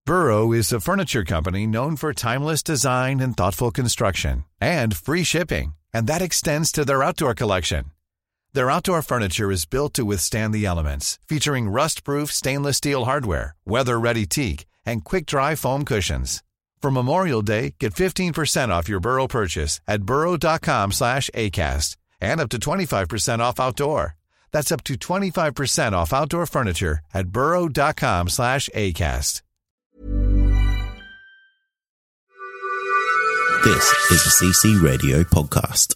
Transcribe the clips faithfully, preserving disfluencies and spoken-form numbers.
Burrow is a furniture company known for timeless design and thoughtful construction, and free shipping, and that extends to their outdoor collection. Their outdoor furniture is built to withstand the elements, featuring rust-proof stainless steel hardware, weather-ready teak, and quick-dry foam cushions. For Memorial Day, get fifteen percent off your Burrow purchase at burrow.com slash ACAST and up to twenty-five percent off outdoor. That's up to twenty-five percent off outdoor furniture at burrow.com slash ACAST. This is the C C Radio Podcast.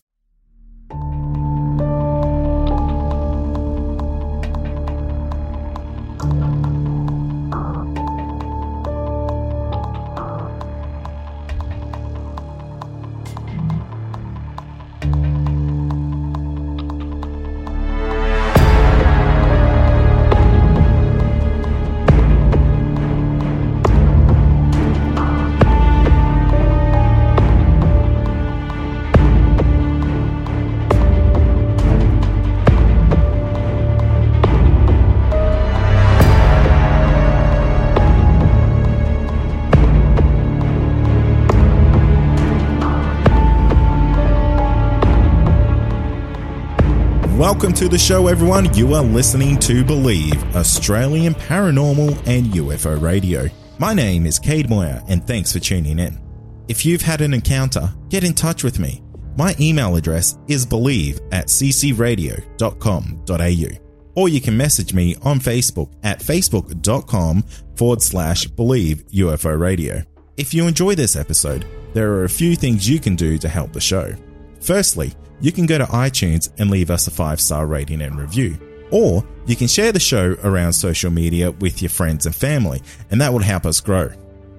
Welcome to the show, everyone. You are listening to Believe, Australian Paranormal and U F O Radio. My name is Cade Moyer, and thanks for tuning in. If you've had an encounter, get in touch with me. My email address is believe at ccradio.com.au, or you can message me on Facebook at facebook.com forward slash believe UFO Radio. If you enjoy this episode, there are a few things you can do to help the show. Firstly, you can go to iTunes and leave us a five-star rating and review. Or you can share the show around social media with your friends and family, and that will help us grow.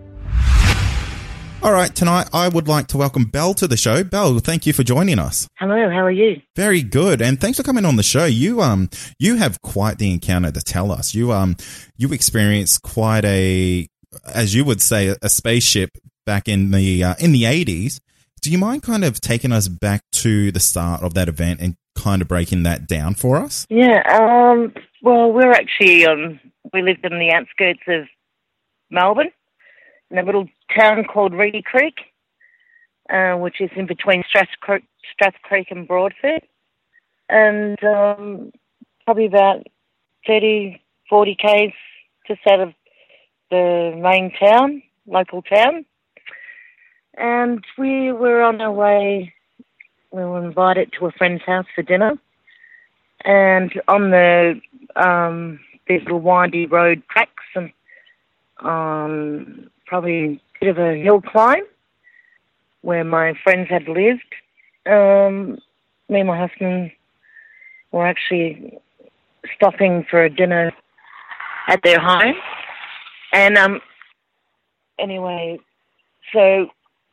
All right, tonight I would like to welcome Belle to the show. Belle, thank you for joining us. Hello, how are you? Very good, and thanks for coming on the show. You um you have quite the encounter to tell us. You um you experienced quite a, as you would say, a spaceship back in the uh, in the eighties. Do you mind kind of taking us back to the start of that event and kind of breaking that down for us? Yeah, um, well, we're actually, um, we lived in the outskirts of Melbourne, in a little town called Reedy Creek, uh, which is in between Strath Creek, Strath Creek and Broadford. And um, probably about thirty, forty kays just out of the main town, local town. And we were on our way, we were invited to a friend's house for dinner. And on the, um, these little windy road tracks and um, probably a bit of a hill climb where my friends had lived, um, me and my husband were actually stopping for a dinner at their home. And um, anyway, so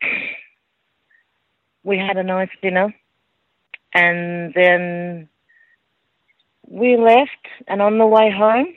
we had a nice dinner, and then we left, and on the way home,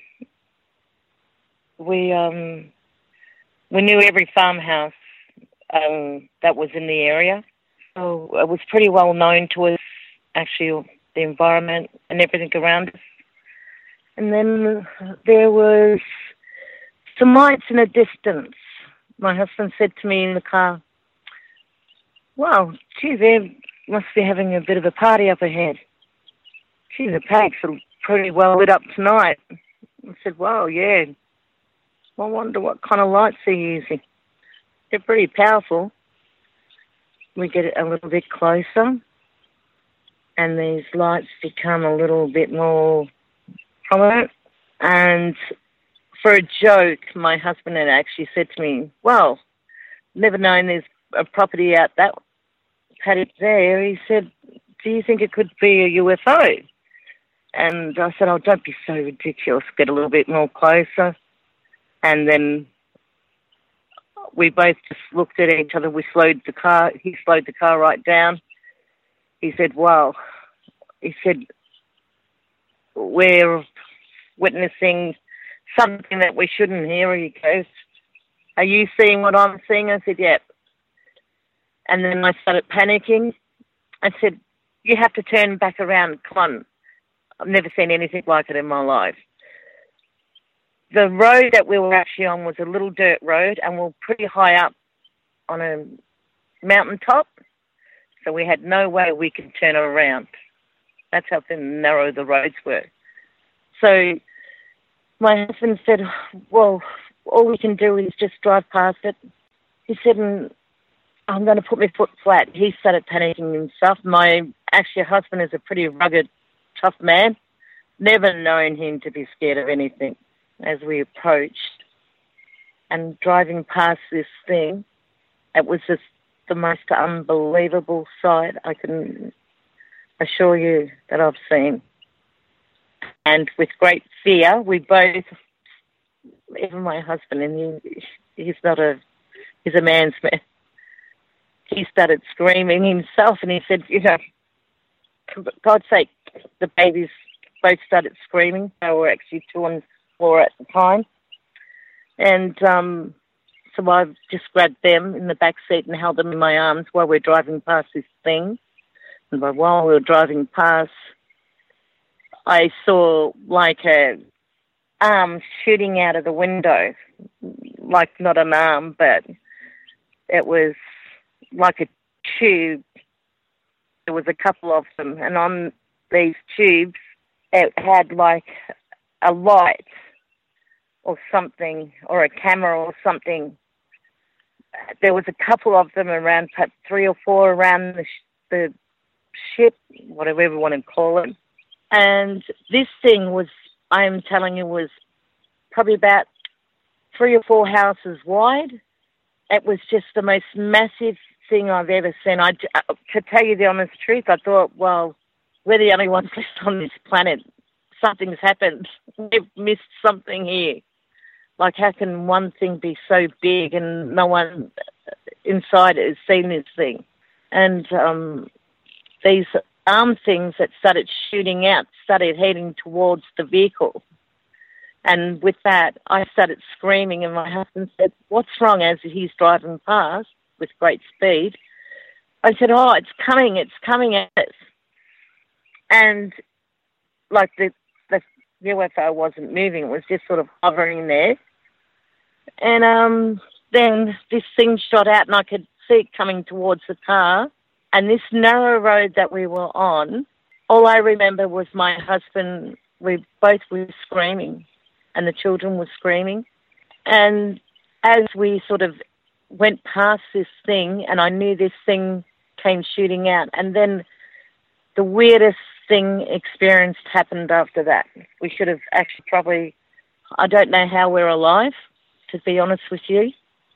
we um we knew every farmhouse um, that was in the area, so it was pretty well known to us, actually, the environment and everything around us. And then there was some lights in the distance. My husband said to me in the car, "Wow, gee, they must be having a bit of a party up ahead. Gee, the pack's are pretty well lit up tonight." I said, "Wow, yeah. I wonder what kind of lights they're using. They're pretty powerful." We get a little bit closer, and these lights become a little bit more prominent. And for a joke, my husband had actually said to me, "Well, never known there's a property out that paddock there." He said, "Do you think it could be a U F O?" And I said, "Oh, don't be so ridiculous. Get a little bit more closer." And then we both just looked at each other. We slowed the car. He slowed the car right down. He said, "Wow." He said, "We're witnessing something that we shouldn't hear." He goes, "Are you seeing what I'm seeing?" I said, "Yep." And then I started panicking. I said, "You have to turn back around. Come on. I've never seen anything like it in my life." the road that we were actually on was a little dirt road, and we were pretty high up on a mountaintop, so we had no way we could turn around. That's how thin and narrow the roads were. So my husband said, well, all we can do is just drive past it. He said, I'm going to put my foot flat. He started panicking himself. My actually husband is a pretty rugged, tough man. Never known him to be scared of anything. As we approached and driving past this thing, it was just the most unbelievable sight I can assure you that I've seen. And with great fear, we both, even my husband, and he, he's not a, he's a man's man, he started screaming himself, and he said, you know, for God's sake, the babies both started screaming. They were actually two on the floor at the time. And um, so I just grabbed them in the back seat and held them in my arms while we're driving past this thing. And while we were driving past, I saw like a arm shooting out of the window, like not an arm, but it was like a tube. There was a couple of them, and on these tubes, it had like a light or something, or a camera or something. There was a couple of them around, perhaps three or four around the, sh- the ship, whatever you want to call it. And this thing was, I am telling you, was probably about three or four houses wide. It was just the most massive thing I've ever seen. I, to tell you the honest truth, I thought, well, we're the only ones left on this planet. Something's happened. We've missed something here. Like, how can one thing be so big and no one inside has seen this thing? And um, these arm things that started shooting out started heading towards the vehicle. And with that, I started screaming, and my husband said, what's wrong, as he's driving past with great speed? I said, oh, it's coming, it's coming at us. And like the, the U F O wasn't moving, it was just sort of hovering there. And um, then this thing shot out, and I could see it coming towards the car. And this narrow road that we were on, all I remember was my husband, we both were screaming, and the children were screaming. And as we sort of went past this thing, and I knew this thing came shooting out, and then the weirdest thing experienced happened after that. We should have actually probably, I don't know how we're alive, to be honest with you.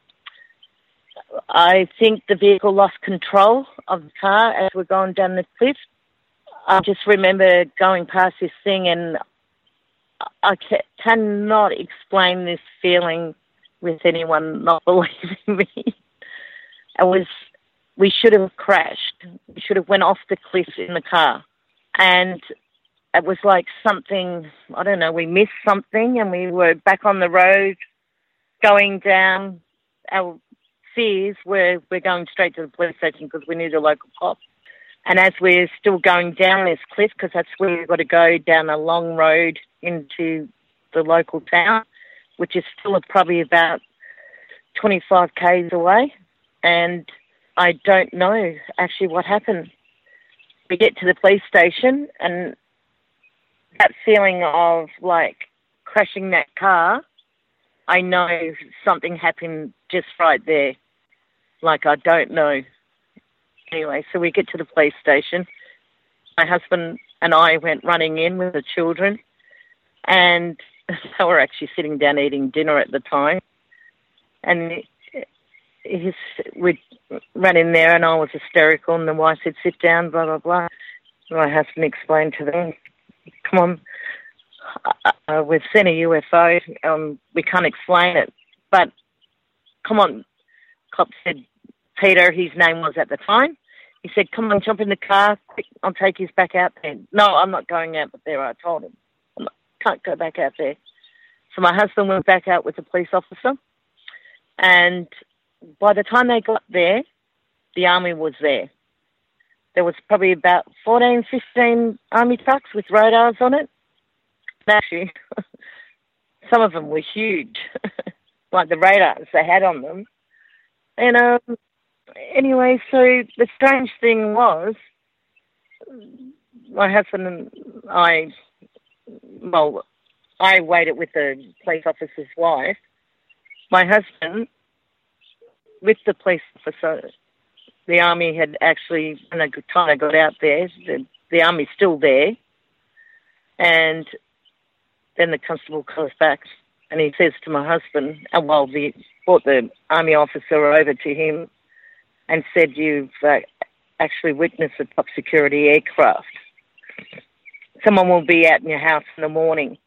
I think the vehicle lost control of the car as we're going down the cliff. I just remember going past this thing, and I cannot explain this feeling with anyone not believing me. It was, we should have crashed. We should have went off the cliff in the car. And it was like something, I don't know, we missed something, and we were back on the road going down. Our fears were we're going straight to the police station because we knew the local cop. And as we're still going down this cliff, because that's where we've got to go down a long road into the local town, which is still probably about twenty-five kays away. And I don't know actually what happened. We get to the police station, and that feeling of like crashing that car, I know something happened just right there. Like, I don't know. Anyway, so we get to the police station. My husband and I went running in with the children, and they were actually sitting down eating dinner at the time. And he's, we ran in there, and I was hysterical, and the wife said, sit down, blah, blah, blah. And my husband explained to them, come on, uh, we've seen a U F O, um, we can't explain it, but come on. Cop said, Peter, his name was at the time, he said, come on, jump in the car, quick, I'll take you back out there. No, I'm not going out there, I told him. I can't go back out there. So my husband went back out with the police officer, and by the time they got there, the army was there. There was probably about fourteen, fifteen army trucks with radars on it. Actually, some of them were huge, like the radars they had on them. And um, anyway, so the strange thing was, my husband and I, well, I waited with the police officer's wife. My husband, with the police officer, the army had actually, when they kind of got out there, the, the army's still there. And then the constable comes back and he says to my husband, and well, the brought the army officer over to him and said, you've uh, actually witnessed a top security aircraft. Someone will be out in your house in the morning.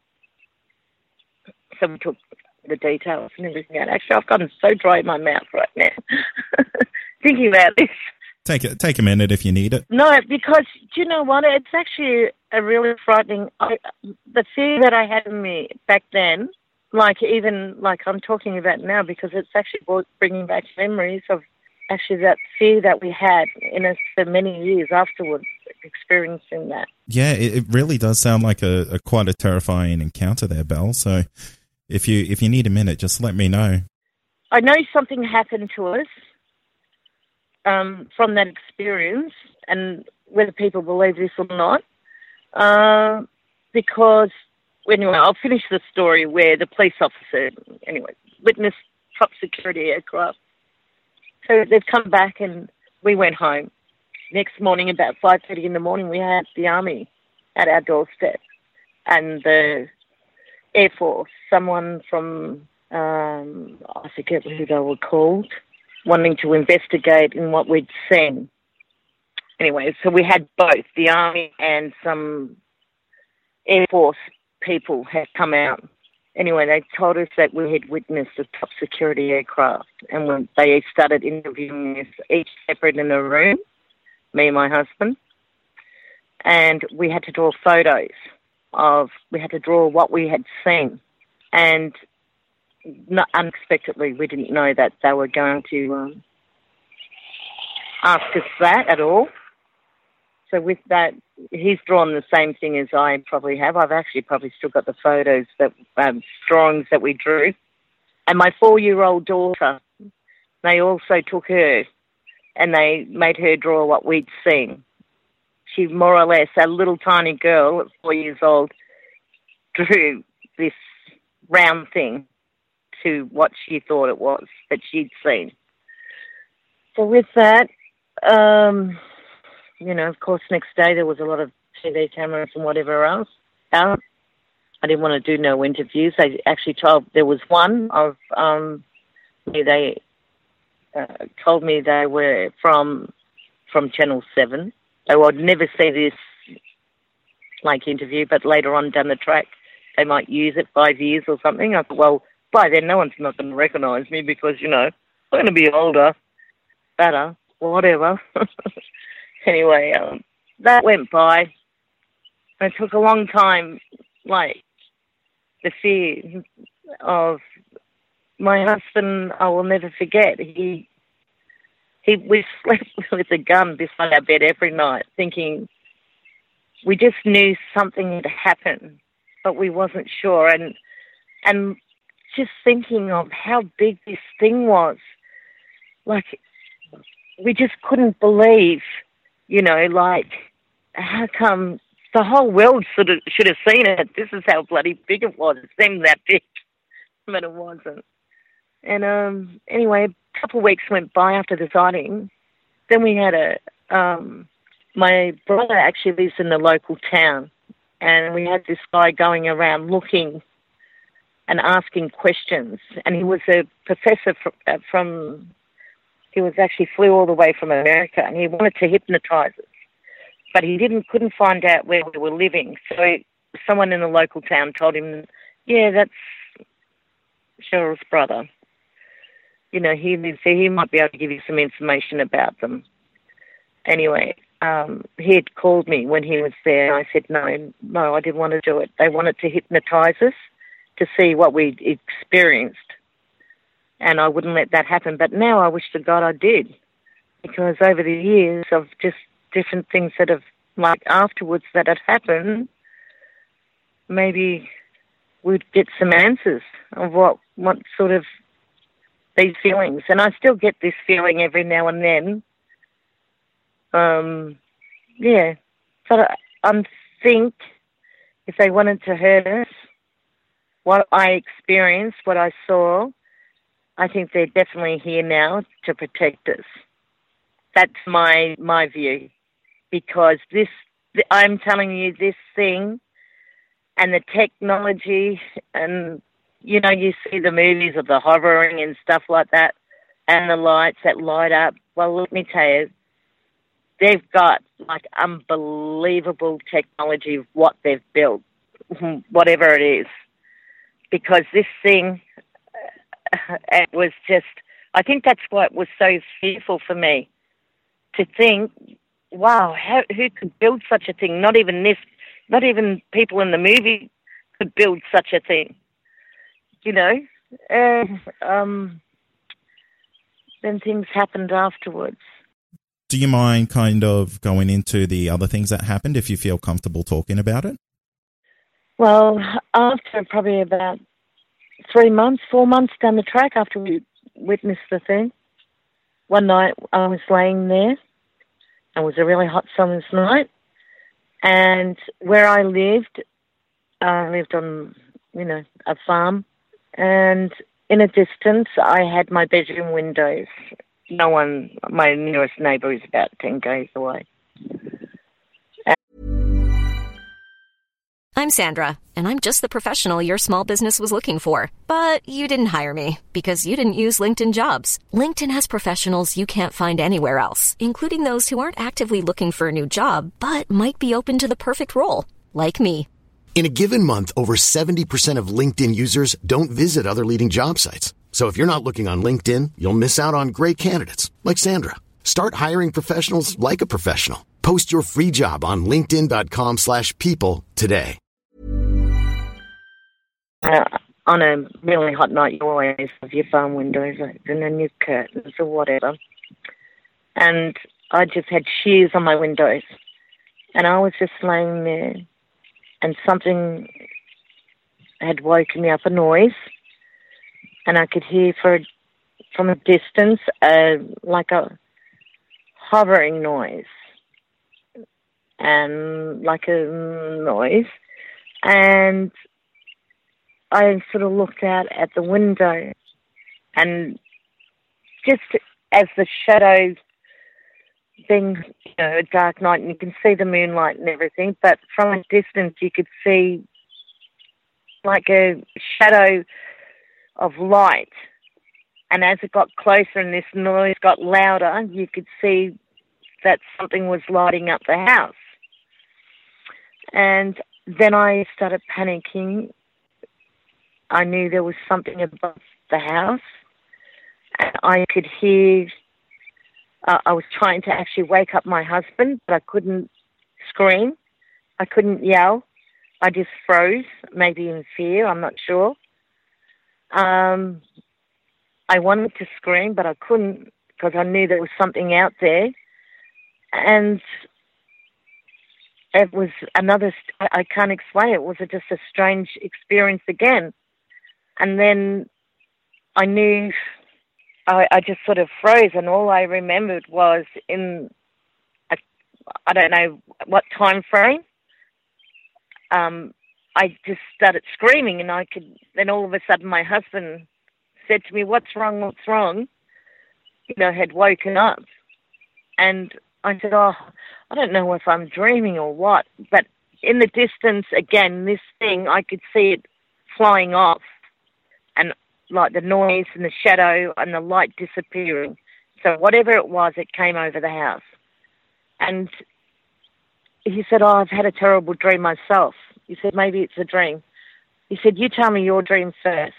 So we took the details and everything out. Actually, I've gotten so dry in my mouth right now thinking about this. Take a, take a minute if you need it. No, because, do you know what? It's actually a really frightening... I, the fear that I had in me back then, like even like I'm talking about now, because it's actually bringing back memories of actually that fear that we had in us for many years afterwards, experiencing that. Yeah, it, it really does sound like a, a quite a terrifying encounter there, Belle. So if you if you need a minute, just let me know. I know something happened to us um, from that experience, and whether people believe this or not, uh, because, anyway, I'll finish the story where the police officer, anyway, witnessed top security aircraft. So they've come back and we went home. Next morning, about five thirty in the morning, we had the army at our doorstep and the Air Force, someone from, um, I forget who they were called, wanting to investigate in what we'd seen. Anyway, so we had both, the army and some Air Force people had come out. Anyway, they told us that we had witnessed a top security aircraft, and when they started interviewing us each separate in a room, me and my husband, and we had to draw photos of, we had to draw what we had seen, and not unexpectedly, we didn't know that they were going to um, ask us that at all. So with that, he's drawn the same thing as I probably have. I've actually probably still got the photos, that um, drawings that we drew. And my four-year-old daughter, they also took her and they made her draw what we'd seen. She more or less, a little tiny girl at four years old, drew this round thing to what she thought it was that she'd seen. So with that, um... you know, of course, next day there was a lot of T V cameras and whatever else out. I didn't want to do no interviews. They actually told, there was one of, um, they uh, told me they were from from Channel seven. They would never see this, like, interview, but later on down the track, they might use it five years or something. I thought, well, by then no one's not going to recognise me because, you know, I'm going to be older, better, whatever. Anyway, um, that went by. It took a long time, like, the fear of my husband, I will never forget. He, he, we slept with a gun beside our bed every night, thinking we just knew something had happened, but we wasn't sure. And, and just thinking of how big this thing was, like, we just couldn't believe. You know, like, how come the whole world should have, should have seen it? This is how bloody big it was. It seemed that big, but it wasn't. And um, anyway, a couple of weeks went by after the sighting. Then we had a, um, my brother actually lives in the local town, and we had this guy going around looking and asking questions. And he was a professor from, uh, from He was actually flew all the way from America, and he wanted to hypnotise us, but he didn't couldn't find out where we were living. So someone in the local town told him, "Yeah, that's Cheryl's brother. You know, he lives there. He might be able to give you some information about them." Anyway, um, he had called me when he was there, and I said, "No, no, I didn't want to do it. They wanted to hypnotise us to see what we'd experienced." And I wouldn't let that happen. But now I wish to God I did, because over the years of just different things that have, like afterwards that had happened, maybe we'd get some answers of what, what sort of these feelings. And I still get this feeling every now and then. Um, yeah. So I think if they wanted to hurt us, what I experienced, what I saw, I think they're definitely here now to protect us. That's my my view. Because this, I'm telling you, this thing and the technology, and, you know, you see the movies of the hovering and stuff like that, and the lights that light up. Well, let me tell you, they've got, like, unbelievable technology of what they've built, whatever it is. Because this thing, it was just, I think that's what was so fearful for me, to think, wow, how, who could build such a thing? Not even this, not even people in the movie could build such a thing. You know? Uh, um, then things happened afterwards. Do you mind kind of going into the other things that happened if you feel comfortable talking about it? Well, after probably about three months, four months down the track after we witnessed the thing, one night I was laying there. It was a really hot summer's night, and where I lived, I lived on, you know, a farm, and in a distance, I had my bedroom windows. No one, my nearest neighbour is about ten k's away. I'm Sandra, and I'm just the professional your small business was looking for. But you didn't hire me because you didn't use LinkedIn Jobs. LinkedIn has professionals you can't find anywhere else, including those who aren't actively looking for a new job, but might be open to the perfect role, like me. In a given month, over seventy percent of LinkedIn users don't visit other leading job sites. So if you're not looking on LinkedIn, you'll miss out on great candidates like Sandra. Start hiring professionals like a professional. Post your free job on linkedin.com slash people today. Uh, on a really hot night, you always have your farm windows open and your curtains or whatever. And I just had shears on my windows. And I was just laying there, and something had woken me up, a noise. And I could hear for, from a distance uh, like a hovering noise. And like a noise. And I sort of looked out at the window, and just as the shadows, being, you know, a dark night, and you can see the moonlight and everything, but from a distance you could see like a shadow of light. And as it got closer and this noise got louder, you could see that something was lighting up the house. And then I started panicking. I knew there was something above the house. And I could hear, uh, I was trying to actually wake up my husband, but I couldn't scream. I couldn't yell. I just froze, maybe in fear, I'm not sure. Um, I wanted to scream, but I couldn't because I knew there was something out there. And it was another, I can't explain it, it was just a strange experience again. And then I knew, I, I just sort of froze, and all I remembered was in, a, I don't know what time frame, um, I just started screaming, and I could, then all of a sudden my husband said to me, "What's wrong, what's wrong?" You know, had woken up. And I said, "Oh, I don't know if I'm dreaming or what." But in the distance, again, this thing, I could see it flying off, and like the noise and the shadow and the light disappearing. So whatever it was, it came over the house. And he said, "Oh, I've had a terrible dream myself." He said, "Maybe it's a dream." He said, "You tell me your dream first."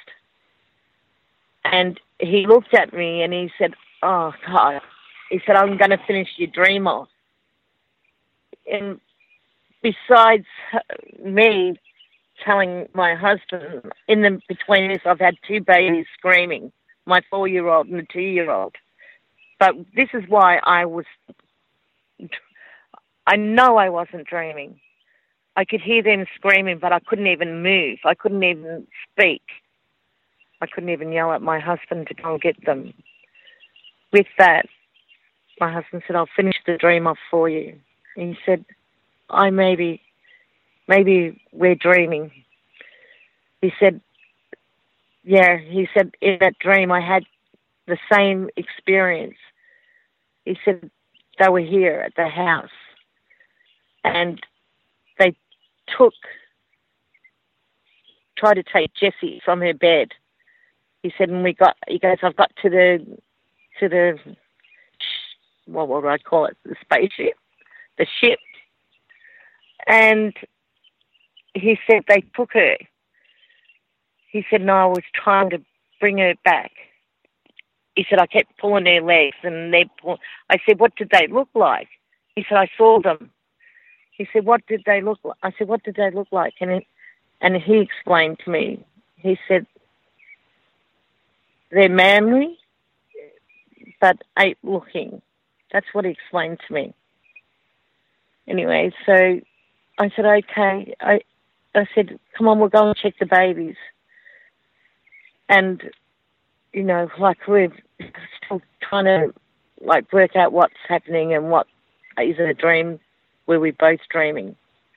And he looked at me and he said, "Oh, God." He said, "I'm going to finish your dream off." And besides me telling my husband, in the between this, I've had two babies screaming, my four-year-old and a two-year-old. But this is why I was, I know I wasn't dreaming. I could hear them screaming, but I couldn't even move. I couldn't even speak. I couldn't even yell at my husband to go and get them. With that, my husband said, I'll finish the dream off for you. And he said, I maybe, maybe we're dreaming. He said, yeah, he said, in that dream I had the same experience. He said, they were here at the house and they took, tried to take Jessie from her bed. He said, and we got, he goes, I've got to the, to the, what would I call it, the spaceship, the ship. And he said they took her. He said, no, I was trying to bring her back. He said, I kept pulling her legs and they pull. I said, what did they look like? He said, I saw them. He said, what did they look like? I said, what did they look like? And it, and he explained to me, he said, they're manly, but ape looking. That's what he explained to me. Anyway, so I said, okay. I, I said, come on, we'll go and check the babies. And, you know, like we're still trying to, like, work out what's happening and what is it a dream, were we both dreaming.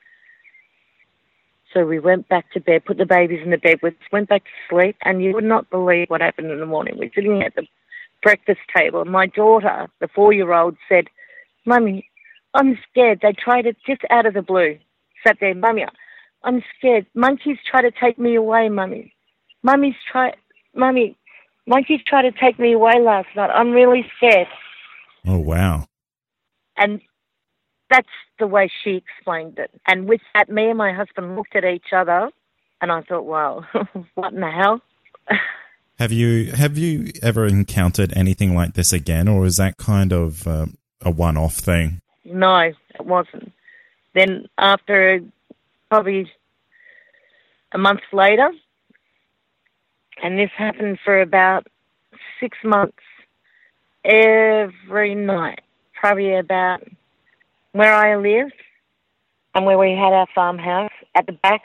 So we went back to bed, put the babies in the bed, we went back to sleep, and you would not believe what happened in the morning. We're sitting at the breakfast table, and my daughter, the four-year-old, said, Mummy, I'm scared. They tried it just out of the blue. Sat there, Mummy, I'm scared. Monkeys try to take me away, Mummy. Mummy's try, Mummy, monkeys try to take me away last night. I'm really scared. Oh, wow. And that's the way she explained it. And with that, me and my husband looked at each other, and I thought, wow, what in the hell? Have you have you ever encountered anything like this again, or is that kind of uh, a one-off thing? No, it wasn't. Then after probably a month later, and this happened for about six months, every night, probably about where I lived and where we had our farmhouse at the back,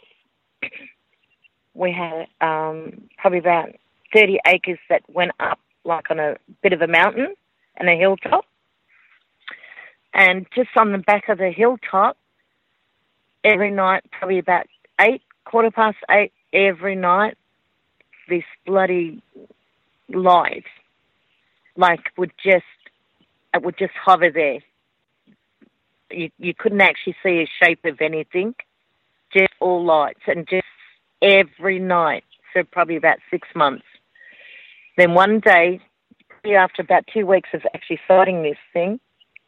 we had um, probably about thirty acres that went up like on a bit of a mountain and a hilltop. And just on the back of the hilltop, every night, probably about eight, quarter past eight, every night, this bloody light, like, would just, it would just hover there. You, you couldn't actually see a shape of anything, just all lights, and just every night for probably about six months. Then one day, after about two weeks of actually sighting this thing,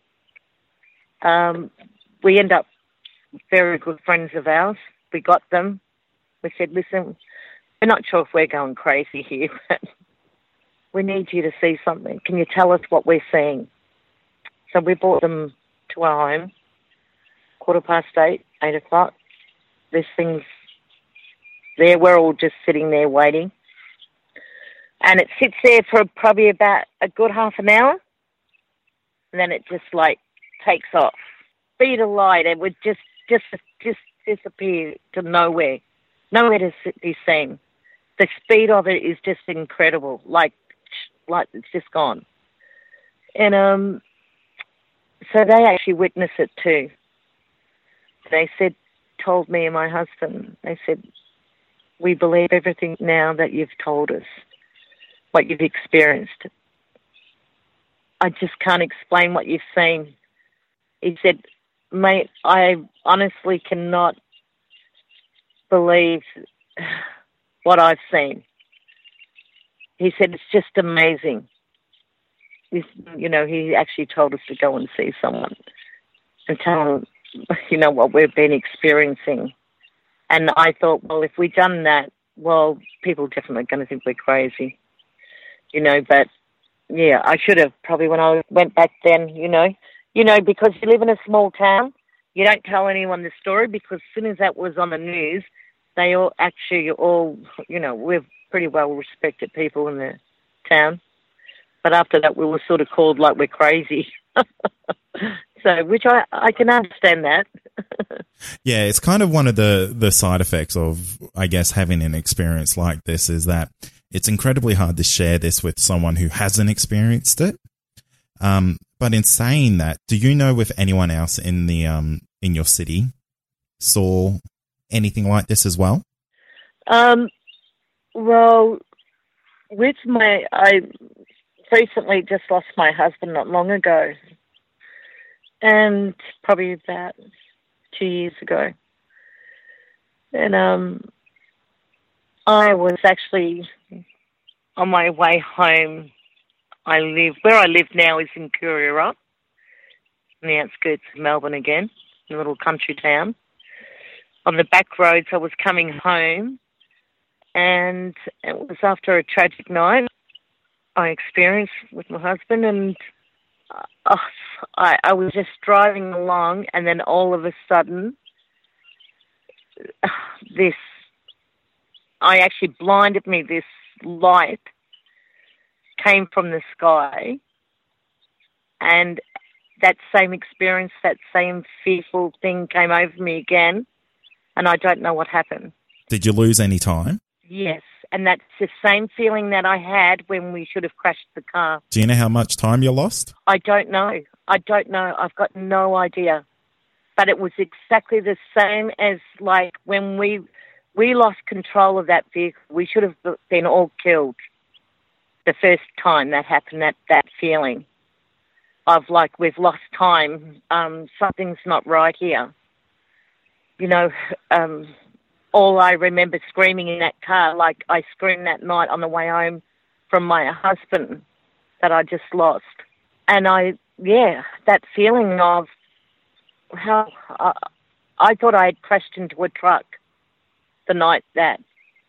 um, we end up very good friends of ours. We got them. We said, listen, we're not sure if we're going crazy here, but we need you to see something. Can you tell us what we're seeing? So we brought them to our home, quarter past eight, eight o'clock. This thing's there. We're all just sitting there waiting. And it sits there for probably about a good half an hour. And then it just, like, takes off. Speed of light, it would just, just, just disappear to nowhere. Nowhere to be seen. The speed of it is just incredible. Like, like it's just gone. And, um... so they actually witnessed it too. They said, told me and my husband, they said, we believe everything now that you've told us, what you've experienced. I just can't explain what you've seen. He said, mate, I honestly cannot believe what I've seen. He said, it's just amazing. He's, you know, he actually told us to go and see someone and tell them, you know, what we've been experiencing. And I thought, well, if we'd done that, well, people are definitely going to think we're crazy, you know. But, yeah, I should have probably when I went back then, you know. You know, because you live in a small town, you don't tell anyone the story because as soon as that was on the news, they all actually all, you know, we're pretty well respected people in the town. But after that, we were sort of called like we're crazy. So, which I, I can understand that. Yeah, it's kind of one of the, the side effects of, I guess, having an experience like this is that it's incredibly hard to share this with someone who hasn't experienced it. Um, but in saying that, do you know if anyone else in the um in your city saw anything like this as well? Um, well, with my, I recently just lost my husband not long ago, and probably about two years ago. And um, I was actually on my way home. I live, where I live now is in Coorera, on the outskirts of Melbourne again, in a little country town. On the back roads, I was coming home, and it was after a tragic night I experienced with my husband, and uh, I, I was just driving along, and then all of a sudden, this, I actually blinded me, this light came from the sky, and that same experience, that same fearful thing came over me again, and I don't know what happened. Did you lose any time? Yes, and that's the same feeling that I had when we should have crashed the car. Do you know how much time you lost? I don't know. I don't know. I've got no idea. But it was exactly the same as like when we we lost control of that vehicle. We should have been all killed. The first time that happened, that, that feeling of like we've lost time, um, something's not right here. You know, um, all I remember screaming in that car, like I screamed that night on the way home from my husband that I just lost. And I, yeah, that feeling of how uh, I thought I had crashed into a truck the night that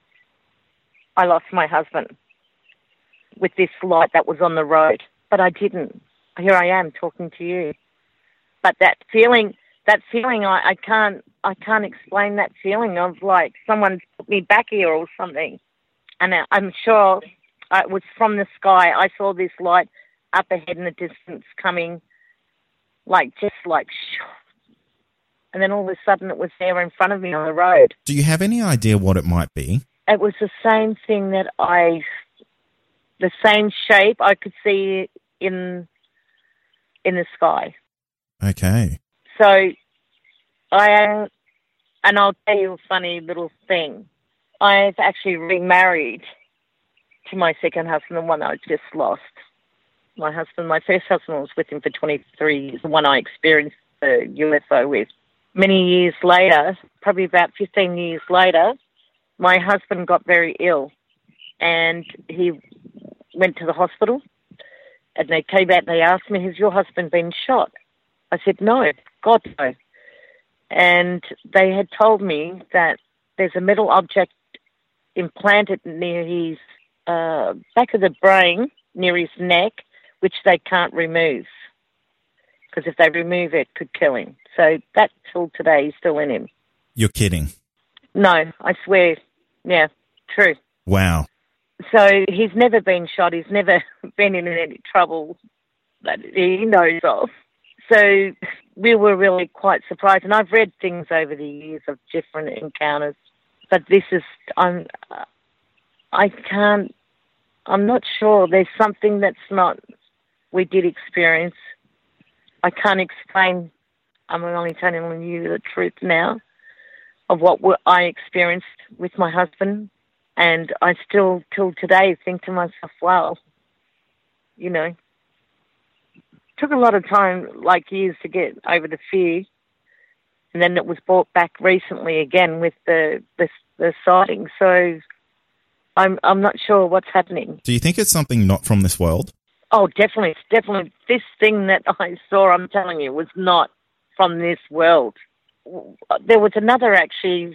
I lost my husband with this light that was on the road, but I didn't. Here I am talking to you. But that feeling, that feeling, I, I can't, I can't explain that feeling of like someone put me back here or something. And I, I'm sure it was from the sky. I saw this light up ahead in the distance coming, like just like, and then all of a sudden it was there in front of me on the road. Do you have any idea what it might be? It was the same thing that I. The same shape I could see in in the sky. Okay. So I, and I'll tell you a funny little thing. I've actually remarried to my second husband, the one I just lost. My husband, my first husband was with him for twenty-three years, the one I experienced the U F O with. Many years later, probably about fifteen years later, my husband got very ill, and he went to the hospital, and they came out and they asked me, has your husband been shot? I said, no, God, no. And they had told me that there's a metal object implanted near his uh, back of the brain, near his neck, which they can't remove, because if they remove it, it could kill him. So that till today is still in him. You're kidding? No, I swear. Yeah, true. Wow. So he's never been shot. He's never been in any trouble that he knows of. So we were really quite surprised. And I've read things over the years of different encounters, but this is, I'm, I can't, I'm not sure. There's something that's not, we did experience. I can't explain. I'm only telling you the truth now of what I experienced with my husband. And I still, till today, think to myself, wow, you know, took a lot of time, like years, to get over the fear. And then it was brought back recently again with the, the, the sighting. So I'm, I'm not sure what's happening. Do you think it's something not from this world? Oh, definitely. It's definitely. This thing that I saw, I'm telling you, was not from this world. There was another, actually,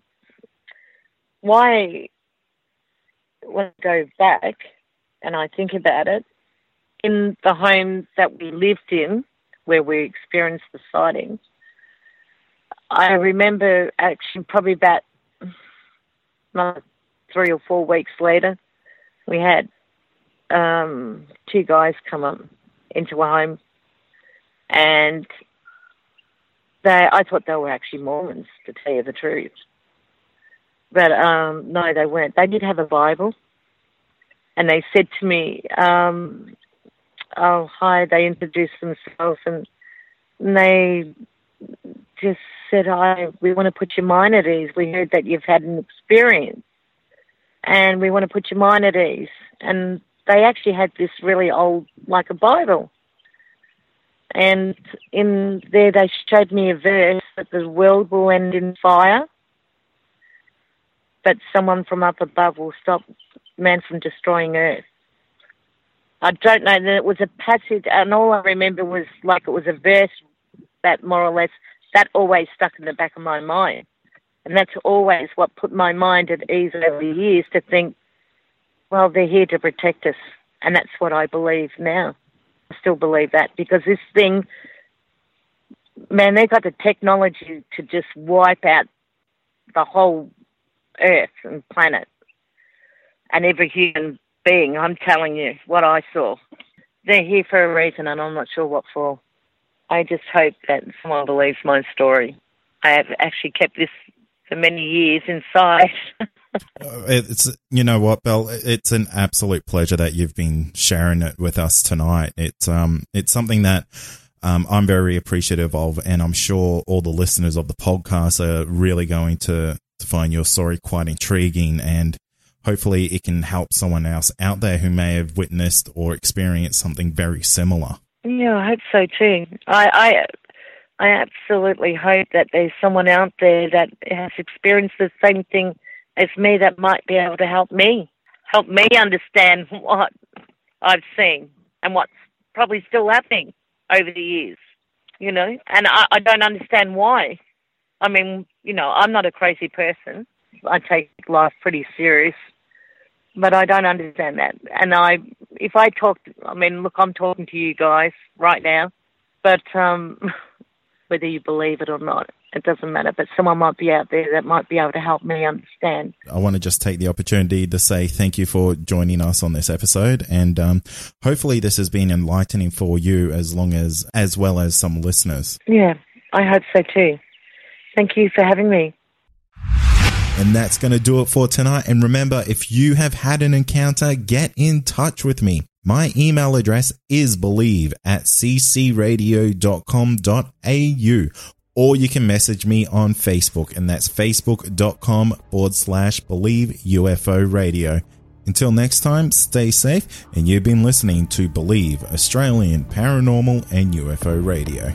why... When I go back and I think about it, in the home that we lived in, where we experienced the sightings, I remember actually probably about another three or four weeks later, we had um, two guys come up into a home, and they, I thought they were actually Mormons, to tell you the truth. But um, no, they weren't. They did have a Bible. And they said to me, um, oh, hi, they introduced themselves, and they just said, "I, we want to put your mind at ease. We heard that you've had an experience, and we want to put your mind at ease." And they actually had this really old, like a Bible. And in there they showed me a verse that the world will end in fire, but someone from up above will stop man from destroying Earth. I don't know, that it was a passage, and all I remember was like it was a verse that more or less, that always stuck in the back of my mind. And that's always what put my mind at ease over the years, to think, well, they're here to protect us. And that's what I believe now. I still believe that, because this thing, man, they've got the technology to just wipe out the whole Earth and planet and every human being. I'm telling you what I saw. They're here for a reason, and I'm not sure what for. I just hope that someone believes my story. I have actually kept this for many years inside. It's, you know what, Belle, it's an absolute pleasure that you've been sharing it with us tonight. It's um it's something that um I'm very appreciative of, and I'm sure all the listeners of the podcast are really going to, to find your story quite intriguing, and hopefully it can help someone else out there who may have witnessed or experienced something very similar. Yeah, I hope so too. I, I I absolutely hope that there's someone out there that has experienced the same thing as me that might be able to help me, help me understand what I've seen and what's probably still happening over the years, you know. And I, I don't understand why. I mean, you know, I'm not a crazy person. I take life pretty serious. But I don't understand that. And I, if I talk, I mean, look, I'm talking to you guys right now, but um, whether you believe it or not, it doesn't matter. But someone might be out there that might be able to help me understand. I want to just take the opportunity to say thank you for joining us on this episode. And um, hopefully this has been enlightening for you, as long as, as well as some listeners. Yeah, I hope so too. Thank you for having me. And that's going to do it for tonight. And remember, if you have had an encounter, get in touch with me. My email address is believe at c c radio dot com dot a u, or you can message me on Facebook, and that's facebook.com forward slash believe UFO radio. Until next time, stay safe, and you've been listening to Believe Australian Paranormal and U F O Radio.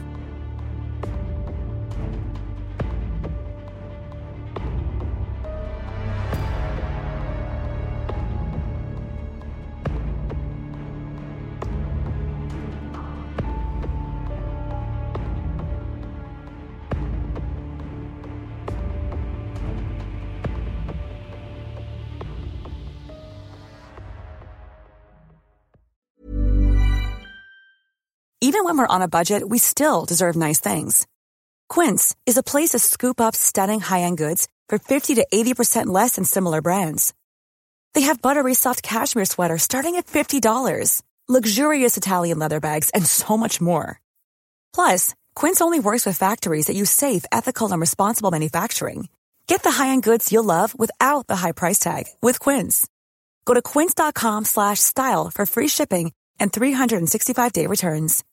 Even when we're on a budget, we still deserve nice things. Quince is a place to scoop up stunning high-end goods for fifty to eighty percent less than similar brands. They have buttery soft cashmere sweaters starting at fifty dollars, luxurious Italian leather bags, and so much more. Plus, Quince only works with factories that use safe, ethical, and responsible manufacturing. Get the high-end goods you'll love without the high price tag with Quince. Go to quince.com slash style for free shipping and three sixty-five day returns.